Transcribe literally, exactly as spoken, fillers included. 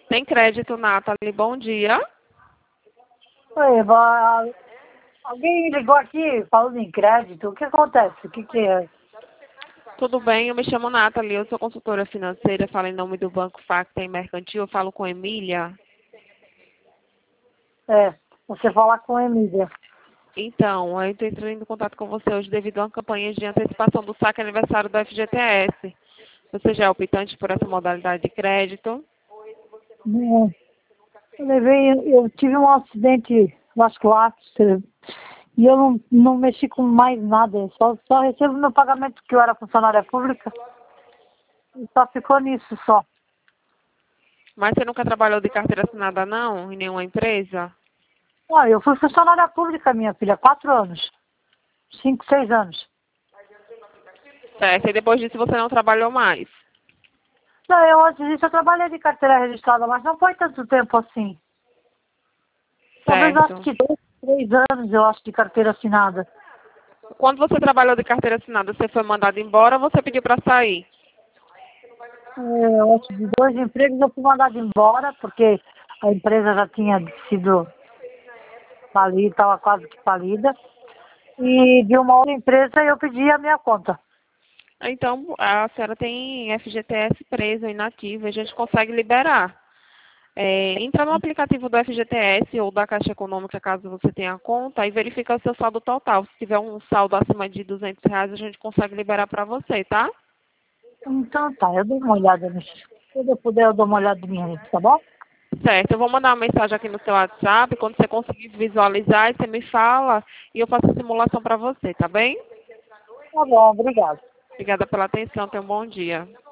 Tem crédito, Nathalie. Bom dia. Oi, vó, alguém ligou aqui falando em crédito. O que acontece? O que, que é? Tudo bem? Eu me chamo Nathalie. Eu sou consultora financeira. Falo em nome do Banco Facta em Mercantil. Eu falo com Emília. É, você falar com a Emília. Então, eu estou entrando em contato com você hoje devido a uma campanha de antecipação do saque aniversário do F G T S. Você já é optante por essa modalidade de crédito? Não, eu levei, eu tive um acidente vascular e eu não, não mexi com mais nada. Só, só recebo meu pagamento que eu era funcionária pública e só ficou nisso só. Mas você nunca trabalhou de carteira assinada, não? Em nenhuma empresa? Ah, eu fui funcionária pública, minha filha, quatro anos. Cinco, seis anos. Certo. E depois disso você não trabalhou mais? Não, eu antes disso eu trabalhei de carteira registrada, mas não foi tanto tempo assim. Talvez eu acho Certo. que dois, três anos eu acho de carteira assinada. Quando você trabalhou de carteira assinada, você foi mandado embora ou você pediu para sair? É, eu acho que de dois empregos eu fui mandada embora, porque a empresa já tinha sido falida, estava quase que falida. E de uma outra empresa eu pedi a minha conta. Então, a senhora tem F G T S preso, inativo, a gente consegue liberar. É, entra no aplicativo do F G T S ou da Caixa Econômica, caso você tenha conta, e verifica o seu saldo total. Se tiver um saldo acima de duzentos reais, a gente consegue liberar para você, tá? Então tá, eu dou uma olhada nisso. Quando eu puder eu dou uma olhada minha, tá bom? Certo, eu vou mandar uma mensagem aqui no seu WhatsApp, quando você conseguir visualizar, você me fala e eu faço a simulação para você, tá bem? Tá bom, obrigado. Obrigada pela atenção, tenha um bom dia.